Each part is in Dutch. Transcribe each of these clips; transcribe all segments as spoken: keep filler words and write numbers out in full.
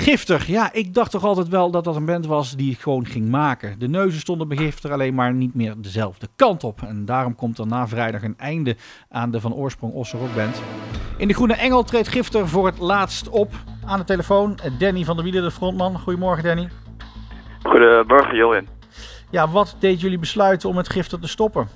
Gifter, ja, ik dacht toch altijd wel dat dat een band was die het gewoon ging maken. De neuzen stonden bij Gifter alleen maar niet meer dezelfde kant op. En daarom komt er na vrijdag een einde aan de van oorsprong Osse Rockband. In de Groene Engel treedt Gifter voor het laatst op. Aan de telefoon Danny van der Wielen, de frontman. Goedemorgen, Danny. Goedemorgen, Jorin. Ja, wat deed jullie besluiten om met Gifter te stoppen?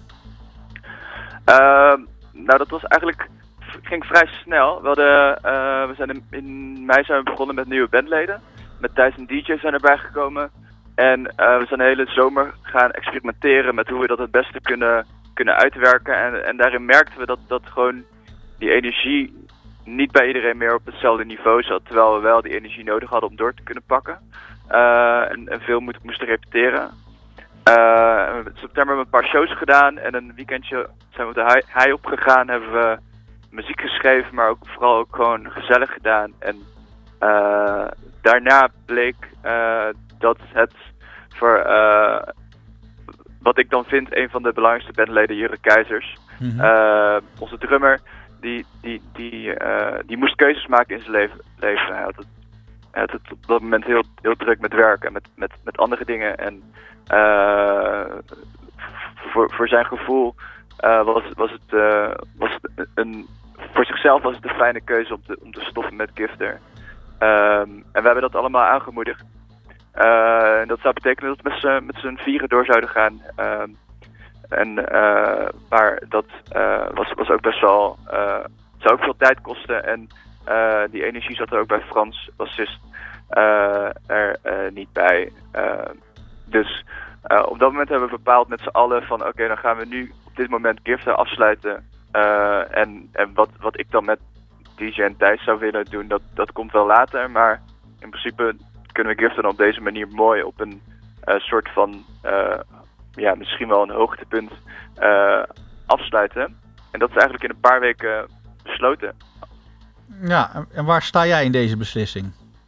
Uh, nou, dat was eigenlijk... ging vrij snel. We, hadden, uh, we zijn in, in mei zijn we begonnen met nieuwe bandleden. Met Thijs en D J zijn erbij gekomen. En uh, we zijn de hele zomer gaan experimenteren met hoe we dat het beste kunnen, kunnen uitwerken. En, en daarin merkten we dat, dat gewoon die energie niet bij iedereen meer op hetzelfde niveau zat. Terwijl we wel die energie nodig hadden om door te kunnen pakken. Uh, en, en veel moet, moesten repeteren. Uh, in september hebben we een paar shows gedaan. En een weekendje zijn we de hei opgegaan. Hebben we muziek geschreven, maar ook vooral ook gewoon gezellig gedaan. En uh, daarna bleek uh, dat het voor uh, wat ik dan vind een van de belangrijkste bandleden, Jure Keizers, mm-hmm. uh, onze drummer, die, die, die, uh, die moest keuzes maken in zijn leven. leven. Hij had het, hij had het op dat moment heel, heel druk met werk en met, met, met andere dingen. En uh, voor, voor zijn gevoel uh, was, was het, uh, was het een... Voor zichzelf was het een fijne keuze om te, om te stoppen met Gifter. Um, en we hebben dat allemaal aangemoedigd. Uh, en dat zou betekenen dat we met z'n vieren door zouden gaan. Um, en, uh, maar dat uh, was, was ook best wel... Uh, zou ook veel tijd kosten. En uh, die energie zat er ook bij Frans, bassist, uh, er uh, niet bij. Uh, dus uh, op dat moment hebben we bepaald met z'n allen van... Oké, okay, dan gaan we nu op dit moment Gifter afsluiten... Uh, en en wat, wat ik dan met D J en Thijs zou willen doen, dat, dat komt wel later. Maar in principe kunnen we Gifter dan op deze manier mooi op een uh, soort van, uh, ja, misschien wel een hoogtepunt uh, afsluiten. En dat is eigenlijk in een paar weken besloten. Ja, en waar sta jij in deze beslissing?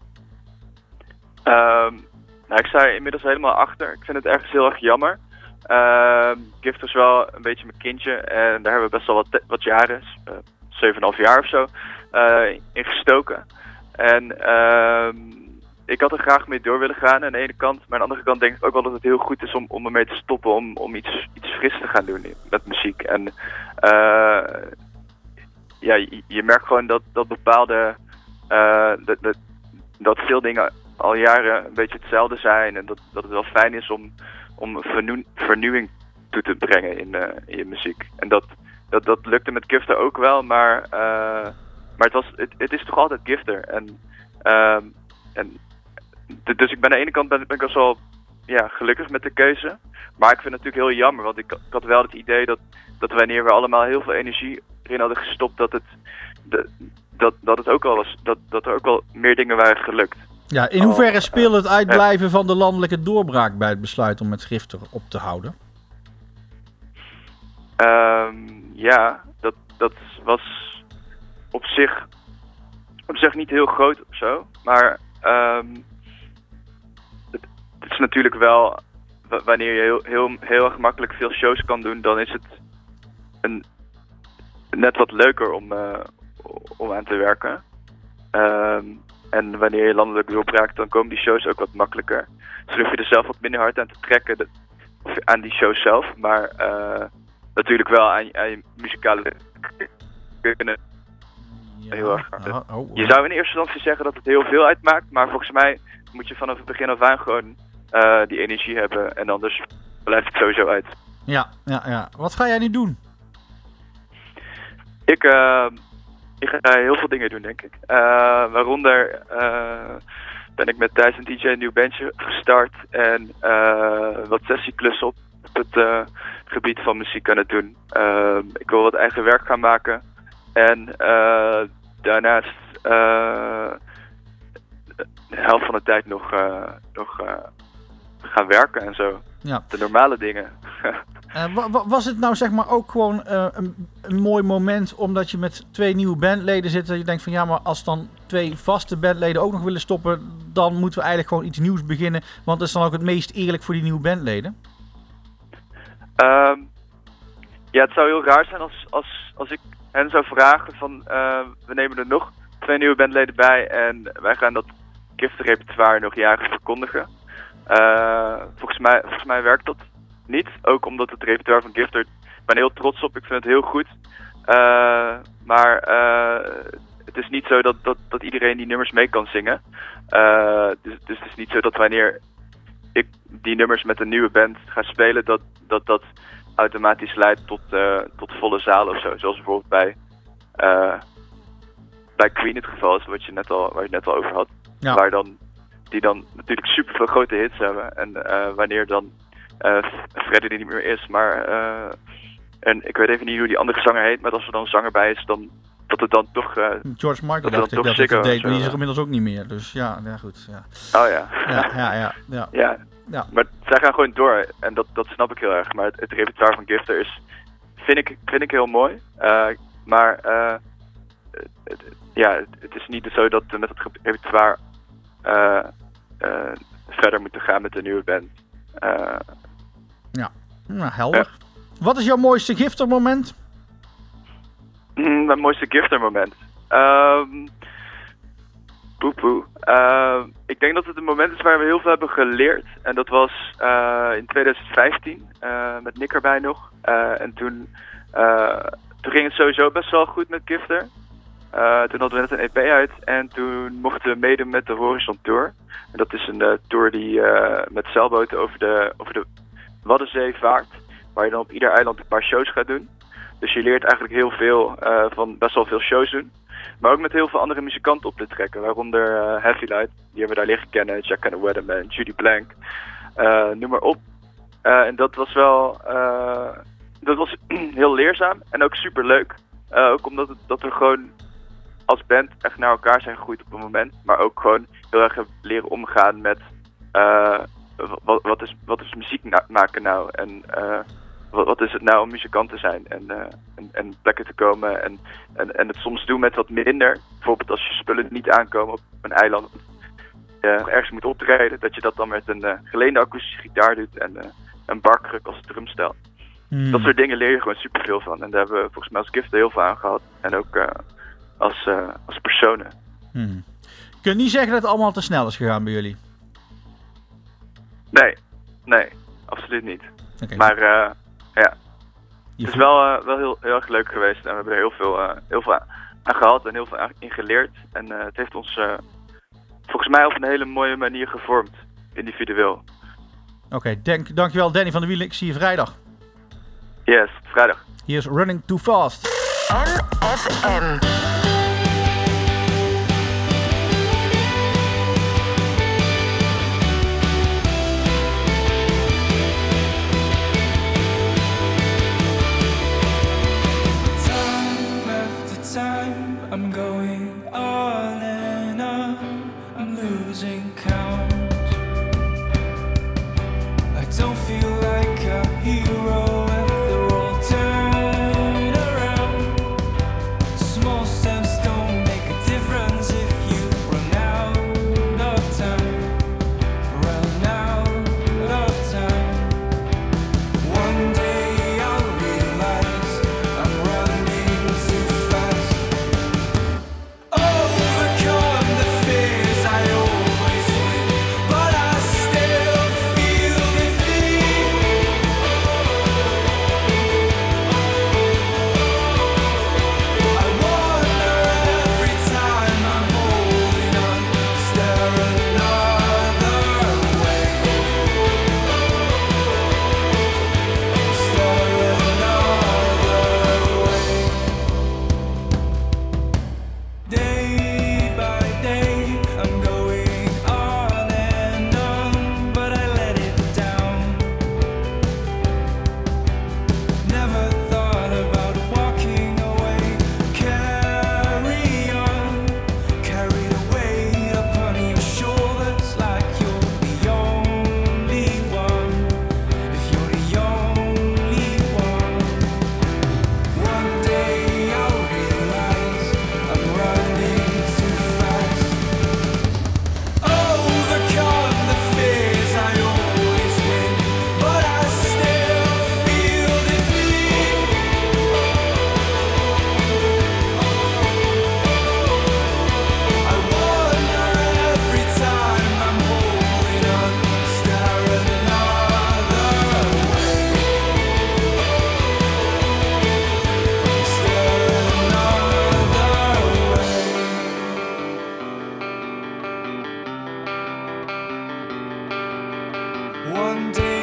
Uh, nou, ik sta er inmiddels helemaal achter. Ik vind het ergens heel erg jammer. Uh, Gifter is wel een beetje mijn kindje en daar hebben we best wel wat, te- wat jaren, uh, zeven komma vijf jaar of zo, uh, in gestoken. En uh, ik had er graag mee door willen gaan aan de ene kant, maar aan de andere kant denk ik ook wel dat het heel goed is om, om ermee te stoppen, om, om iets, iets fris te gaan doen met muziek. En uh, ja, je, je merkt gewoon dat, dat bepaalde, uh, dat, dat, dat veel dingen al jaren een beetje hetzelfde zijn en dat, dat het wel fijn is om om vernieu- vernieuwing toe te brengen in, uh, in je muziek. En dat, dat, dat lukte met Gifter ook wel, maar, uh, maar het, was, het, het is toch altijd Gifter. En, uh, en, d- dus ik ben aan de ene kant ben, ben ik best wel ja, gelukkig met de keuze. Maar ik vind het natuurlijk heel jammer, want ik, ik had wel het idee dat, dat wanneer we allemaal heel veel energie erin hadden gestopt, dat het, de, dat, dat het ook wel was, dat, dat er ook wel meer dingen waren gelukt. Ja, in hoeverre speelde het uitblijven van de landelijke doorbraak bij het besluit om met Gifter op te houden? Um, ja, dat, dat was op zich, op zich niet heel groot of zo. Maar um, het, het is natuurlijk wel, w- wanneer je heel, heel, heel erg makkelijk veel shows kan doen, dan is het een, net wat leuker om, uh, om aan te werken. Um, En wanneer je landelijk doorbraakt, dan komen die shows ook wat makkelijker. Dus dan hoef je er zelf wat minder hard aan te trekken, de, aan die shows zelf. Maar uh, natuurlijk wel aan, aan je muzikale kunnen. Ja, heel erg hard. Oh, oh. Je zou in eerste instantie zeggen dat het heel veel uitmaakt. Maar volgens mij moet je vanaf het begin af aan gewoon uh, die energie hebben. En anders blijft het sowieso uit. Ja, ja, ja. Wat ga jij nu doen? Ik... Uh, Ik ga heel veel dingen doen, denk ik. Uh, waaronder uh, ben ik met Thijs en D J een nieuw bandje gestart. En uh, wat sessieklussen op het uh, gebied van muziek aan het doen. Uh, ik wil wat eigen werk gaan maken. En uh, daarnaast uh, de helft van de tijd nog, uh, nog uh, gaan werken en zo. Ja. De normale dingen. Uh, wa- wa- was het nou zeg maar ook gewoon uh, een, een mooi moment omdat je met twee nieuwe bandleden zit en je denkt van ja, maar als dan twee vaste bandleden ook nog willen stoppen, dan moeten we eigenlijk gewoon iets nieuws beginnen, want dat is dan ook het meest eerlijk voor die nieuwe bandleden? Um, ja, het zou heel raar zijn als, als, als ik hen zou vragen van uh, we nemen er nog twee nieuwe bandleden bij en wij gaan dat Gifter repertoire nog jaren verkondigen. Uh, volgens, mij, volgens mij werkt dat niet. Ook omdat het repertoire van Gifter, ik ben heel trots op, ik vind het heel goed. Uh, maar uh, het is niet zo dat, dat, dat iedereen die nummers mee kan zingen. Uh, dus, dus het is niet zo dat wanneer ik die nummers met een nieuwe band ga spelen, dat dat, dat automatisch leidt tot, uh, tot volle zalen of zo. Zoals bijvoorbeeld bij, uh, bij Queen het geval is, wat je net al, waar je het net al over had. Ja. Waar dan, die dan natuurlijk super veel grote hits hebben. En uh, wanneer dan uh, Freddie er niet meer is, maar uh, en ik weet even niet hoe die andere zanger heet, maar als er dan een zanger bij is, dan dat het dan toch... Uh, George Michael dat dacht ik dat Ziggo het deed, maar die is zo, er inmiddels ook niet meer. Dus ja, ja goed. Ja. Oh ja. Ja, ja, ja. ja. ja. ja. Maar zij gaan gewoon door en dat, dat snap ik heel erg. Maar het, het repertoire van Gifter is, vind ik, vind ik heel mooi. Uh, maar uh, het, het, ja, het, het is niet zo dat we met het repertoire uh, uh, verder moeten gaan met de nieuwe band. Uh, ja, nou, helder. Ja. Wat is jouw mooiste Gifter moment? Mm, mijn mooiste Gifter moment? Um, Poepoe. Uh, ik denk dat het een moment is waar we heel veel hebben geleerd. En dat was uh, in twintig vijftien, uh, met Nick erbij nog. Uh, en toen, uh, toen ging het sowieso best wel goed met Gifter. Uh, toen hadden we net een E P uit en toen mochten we meedoen met de Horizon Tour. En dat is een uh, tour die uh, met zeilboten over de, over de Waddenzee vaart. Waar je dan op ieder eiland een paar shows gaat doen. Dus je leert eigenlijk heel veel uh, van best wel veel shows doen. Maar ook met heel veel andere muzikanten op te trekken. Waaronder uh, Heavy Light, die hebben we daar leren kennen. Jack and the Weatherman, Judy Blank, uh, noem maar op. Uh, en dat was wel uh, dat was heel leerzaam en ook super leuk. Uh, ook omdat het, dat we gewoon als band echt naar elkaar zijn gegroeid op een moment. Maar ook gewoon heel erg leren omgaan met uh, wat, wat, is, wat is muziek na- maken nou. En uh, wat, wat is het nou om muzikant te zijn. En, uh, en, en plekken te komen. En, en, en het soms doen met wat minder. Bijvoorbeeld als je spullen niet aankomen op een eiland. Uh, ergens moet optreden. Dat je dat dan met een uh, geleende akoestische gitaar doet. En uh, een barkruk als drumstel. Hmm. Dat soort dingen leer je gewoon superveel van. En daar hebben we volgens mij als Gifter heel veel aan gehad. En ook uh, als, uh, als personen. Hmm. Kun je niet zeggen dat het allemaal te snel is gegaan bij jullie? Nee, nee, absoluut niet. Okay. Maar uh, ja, je het is wel, uh, wel heel, heel erg leuk geweest. En we hebben er heel veel, uh, heel veel aan gehad en heel veel aan, in geleerd. En uh, het heeft ons uh, volgens mij op een hele mooie manier gevormd, individueel. Oké, okay, denk, dankjewel Danny van der Wielen. Ik zie je vrijdag. Yes, vrijdag. Hier is Running Too Fast. N F M. I'm going on and on, I'm losing count. I don't feel like a hero after all turn around. Small steps don't make a difference if you run out of time. Run out of time. One day I'll realize I'm running too fast. Overcome the fears I always win, but I still feel defeat. One day